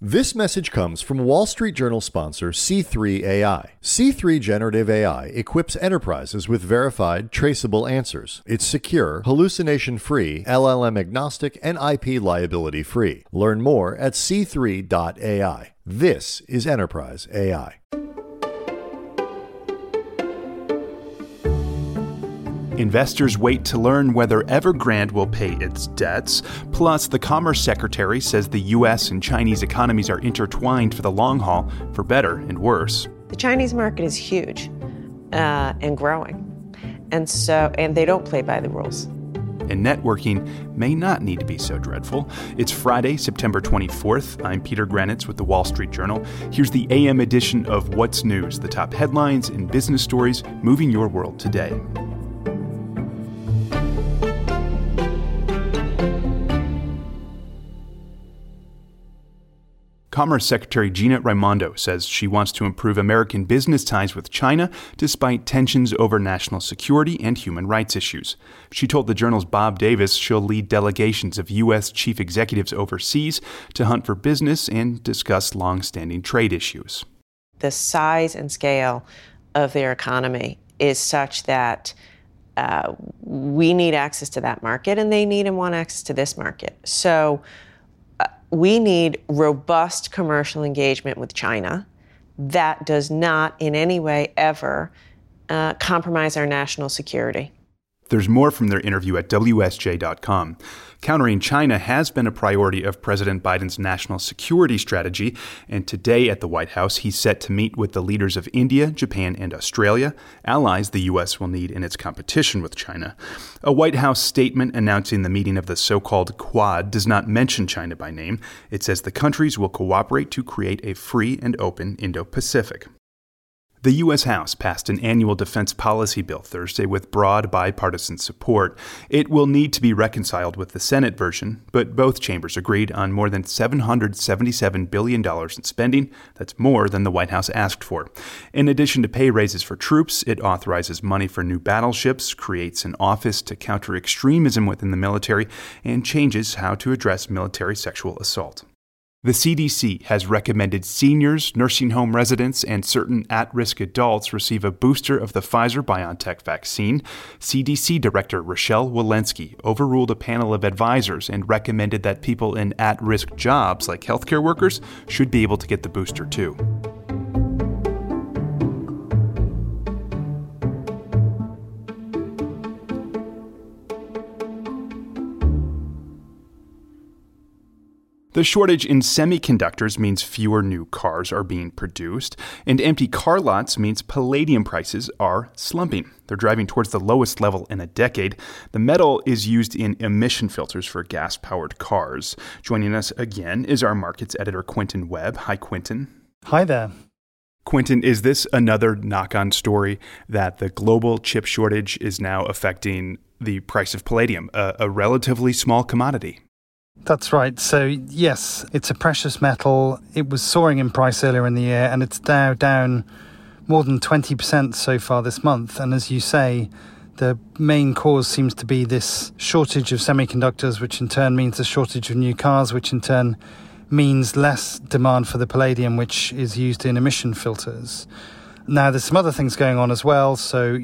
This message comes from Wall Street Journal sponsor C3 AI. C3 Generative AI equips enterprises with verified, traceable answers. It's secure, hallucination-free, LLM-agnostic, and IP liability-free. Learn more at c3.ai. This is Enterprise AI. Investors wait to learn whether Evergrande will pay its debts. Plus, the Commerce Secretary says the U.S. and Chinese economies are intertwined for the long haul, for better and worse. The Chinese market is huge and growing. And they don't play by the rules. And networking may not need to be so dreadful. It's Friday, September 24th. I'm Peter Granitz with the Wall Street Journal. Here's the AM edition of What's News, the top headlines and business stories moving your world today. Commerce Secretary Gina Raimondo says she wants to improve American business ties with China despite tensions over national security and human rights issues. She told the Journal's Bob Davis she'll lead delegations of U.S. chief executives overseas to hunt for business and discuss long-standing trade issues. The size and scale of their economy is such that we need access to that market, and they need and want access to this market. So we need robust commercial engagement with China that does not in any way ever compromise our national security. There's more from their interview at WSJ.com. Countering China has been a priority of President Biden's national security strategy, and today at the White House, he's set to meet with the leaders of India, Japan, and Australia, allies the U.S. will need in its competition with China. A White House statement announcing the meeting of the so-called Quad does not mention China by name. It says the countries will cooperate to create a free and open Indo-Pacific. The U.S. House passed an annual defense policy bill Thursday with broad bipartisan support. It will need to be reconciled with the Senate version, but both chambers agreed on more than $777 billion in spending. That's more than the White House asked for. In addition to pay raises for troops, it authorizes money for new battleships, creates an office to counter extremism within the military, and changes how to address military sexual assault. The CDC has recommended seniors, nursing home residents, and certain at-risk adults receive a booster of the Pfizer-BioNTech vaccine. CDC Director Rochelle Walensky overruled a panel of advisors and recommended that people in at-risk jobs, like healthcare workers, should be able to get the booster too. The shortage in semiconductors means fewer new cars are being produced, and empty car lots means palladium prices are slumping. They're driving towards the lowest level in a decade. The metal is used in emission filters for gas-powered cars. Joining us again is our markets editor, Quentin Webb. Hi, Quentin. Hi there. Quentin, is this another knock-on story that the global chip shortage is now affecting the price of palladium, a relatively small commodity? That's right. So, yes, it's a precious metal. It was soaring in price earlier in the year, and it's now down more than 20% so far this month. And as you say, the main cause seems to be this shortage of semiconductors, which in turn means a shortage of new cars, which in turn means less demand for the palladium, which is used in emission filters. Now, there's some other things going on as well. So,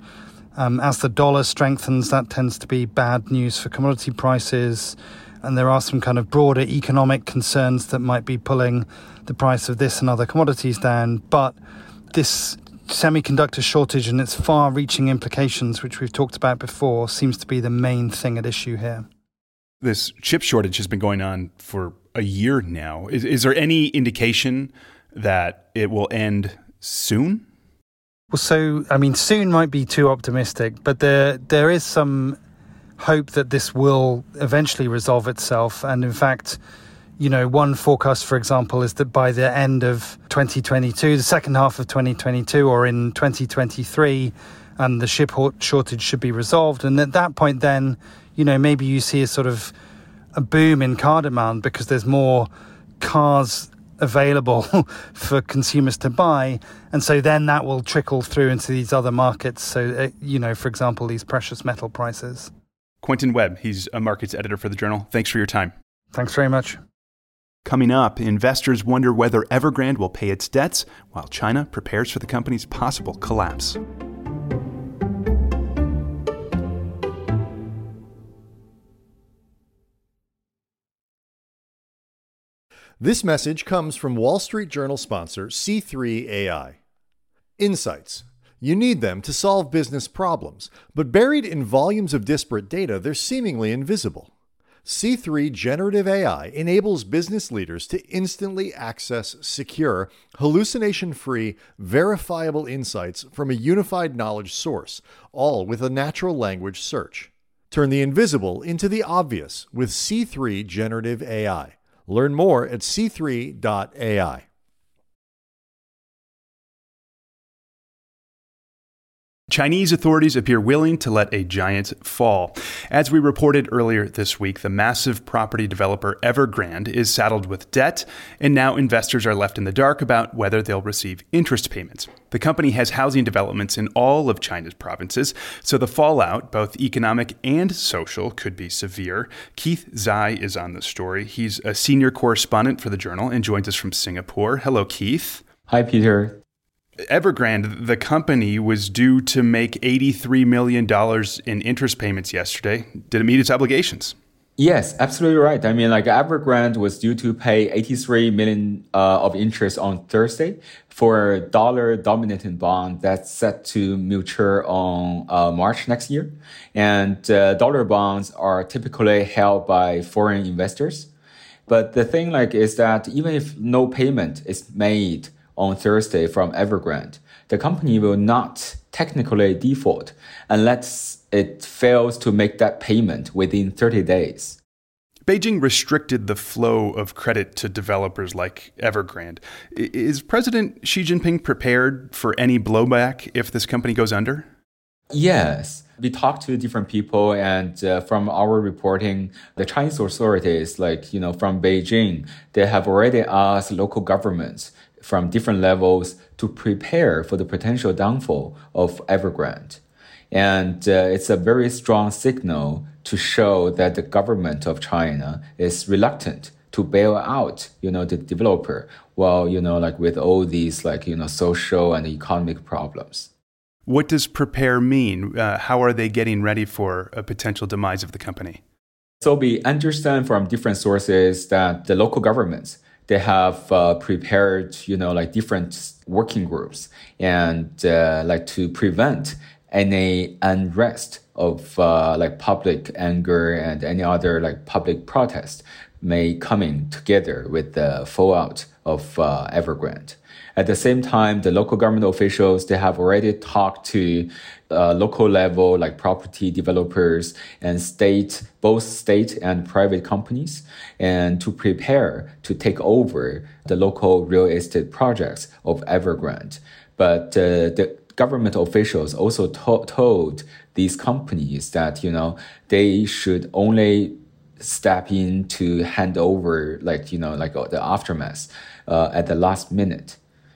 as the dollar strengthens, that tends to be bad news for commodity prices. And there are some kind of broader economic concerns that might be pulling the price of this and other commodities down. But this semiconductor shortage and its far-reaching implications, which we've talked about before, seems to be the main thing at issue here. This chip shortage has been going on for a year now. Is there any indication that it will end soon? Well, soon might be too optimistic, but there is some hope that this will eventually resolve itself. And in fact, one forecast, for example, is that by the end of 2022, the second half of 2022, or in 2023, the chip shortage should be resolved. And at that point, then, maybe you see a sort of a boom in car demand because there's more cars available for consumers to buy. And so then that will trickle through into these other markets. So, for example, these precious metal prices. Quentin Webb, he's a markets editor for the Journal. Thanks for your time. Thanks very much. Coming up, investors wonder whether Evergrande will pay its debts while China prepares for the company's possible collapse. This message comes from Wall Street Journal sponsor C3 AI. Insights. You need them to solve business problems, but buried in volumes of disparate data, they're seemingly invisible. C3 Generative AI enables business leaders to instantly access secure, hallucination-free, verifiable insights from a unified knowledge source, all with a natural language search. Turn the invisible into the obvious with C3 Generative AI. Learn more at c3.ai. Chinese authorities appear willing to let a giant fall. As we reported earlier this week, the massive property developer Evergrande is saddled with debt, and now investors are left in the dark about whether they'll receive interest payments. The company has housing developments in all of China's provinces, so the fallout, both economic and social, could be severe. Keith Zai is on the story. He's a senior correspondent for the Journal and joins us from Singapore. Hello, Keith. Hi, Peter. Evergrande, the company, was due to make $83 million in interest payments yesterday. Did it meet its obligations? Yes, absolutely right. I mean, Evergrande was due to pay $83 million of interest on Thursday for a dollar-dominated bond that's set to mature on March next year. And dollar bonds are typically held by foreign investors. But the thing is that even if no payment is made on Thursday from Evergrande, the company will not technically default unless it fails to make that payment within 30 days. Beijing restricted the flow of credit to developers like Evergrande. Is President Xi Jinping prepared for any blowback if this company goes under? Yes. We talked to different people, and from our reporting, the Chinese authorities, from Beijing, they have already asked local governments from different levels to prepare for the potential downfall of Evergrande. And it's a very strong signal to show that the government of China is reluctant to bail out, the developer, while, with all these, social and economic problems. What does prepare mean? How are they getting ready for a potential demise of the company? So we understand from different sources that the local governments, they have prepared, different working groups and to prevent any unrest of public anger and any other public protest may coming together with the fallout of Evergrande. At the same time, the local government officials, they have already talked to local level property developers and both state and private companies, and to prepare to take over the local real estate projects of Evergrande. But the government officials also told these companies that, they should only step in to hand over the aftermath at the last minute.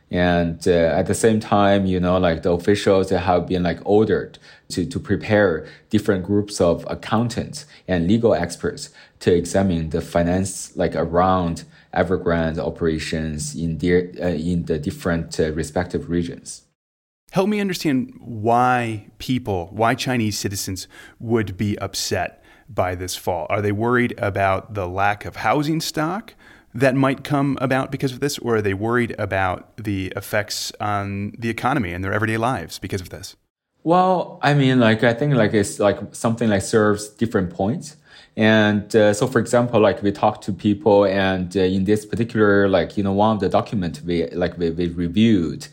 And at the same time, the officials have been ordered to prepare different groups of accountants and legal experts to examine the finance around Evergrande operations in the different respective regions. Help me understand why Chinese citizens would be upset by this fall. Are they worried about the lack of housing stock that might come about because of this, or are they worried about the effects on the economy and their everyday lives because of this? Well, I mean, I think it's something serves different points. And so, for example, we talked to people, and in this particular, one of the documents we reviewed,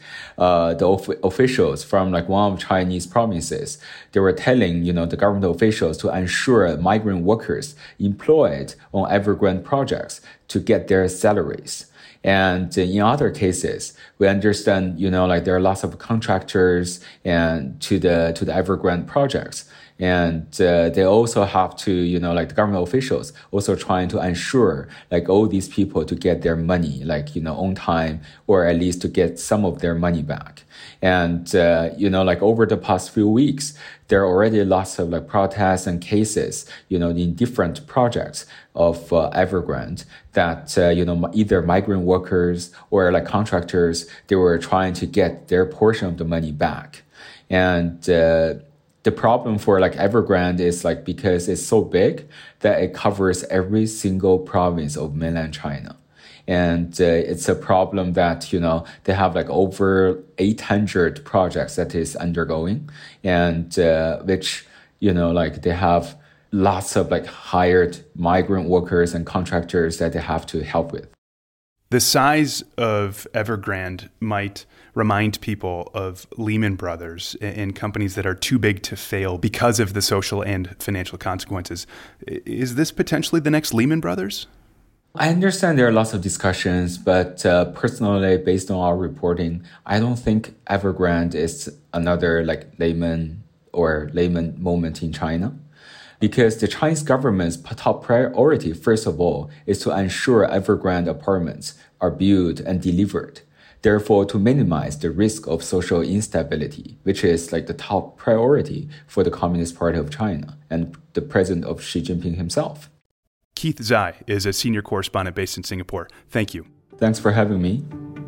the officials from one of Chinese provinces, they were telling, the government officials to ensure migrant workers employed on Evergrande projects to get their salaries. And in other cases, we understand, there are lots of contractors and to the Evergrande projects. And they also have to, the government officials also trying to ensure all these people to get their money, on time, or at least to get some of their money back. And, over the past few weeks, there are already lots of protests and cases, in different projects of Evergrande that, either migrant workers or contractors, they were trying to get their portion of the money back. And, the problem for Evergrande is because it's so big that it covers every single province of mainland China. And it's a problem that, they have over 800 projects that is undergoing, and which, they have lots of hired migrant workers and contractors that they have to help with. The size of Evergrande might remind people of Lehman Brothers and companies that are too big to fail because of the social and financial consequences. Is this potentially the next Lehman Brothers? I understand there are lots of discussions, but personally, based on our reporting, I don't think Evergrande is another Lehman moment in China. Because the Chinese government's top priority, first of all, is to ensure Evergrande apartments are built and delivered. Therefore, to minimize the risk of social instability, which is the top priority for the Communist Party of China and the president of Xi Jinping himself. Keith Zai is a senior correspondent based in Singapore. Thank you. Thanks for having me.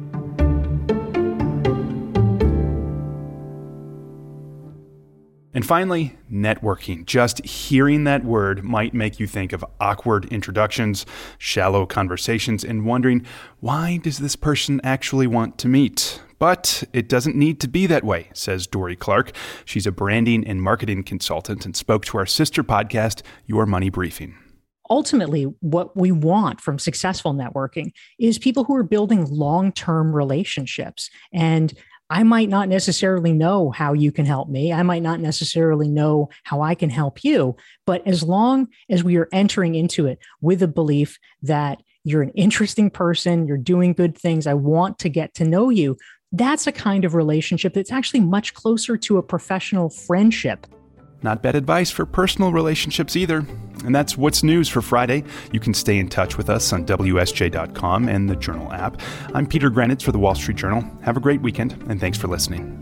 And finally, networking. Just hearing that word might make you think of awkward introductions, shallow conversations, and wondering, why does this person actually want to meet? But it doesn't need to be that way, says Dory Clark. She's a branding and marketing consultant and spoke to our sister podcast, Your Money Briefing. Ultimately, what we want from successful networking is people who are building long-term relationships. And I might not necessarily know how you can help me. I might not necessarily know how I can help you. But as long as we are entering into it with a belief that you're an interesting person, you're doing good things, I want to get to know you, that's a kind of relationship that's actually much closer to a professional friendship. Not bad advice for personal relationships either. And that's what's news for Friday. You can stay in touch with us on WSJ.com and the Journal app. I'm Peter Granitz for the Wall Street Journal. Have a great weekend, and thanks for listening.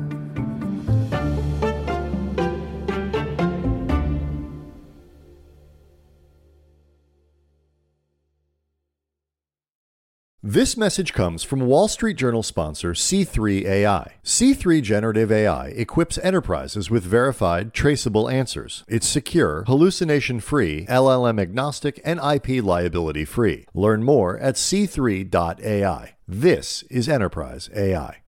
This message comes from Wall Street Journal sponsor C3 AI. C3 Generative AI equips enterprises with verified, traceable answers. It's secure, hallucination-free, LLM-agnostic, and IP liability-free. Learn more at c3.ai. This is Enterprise AI.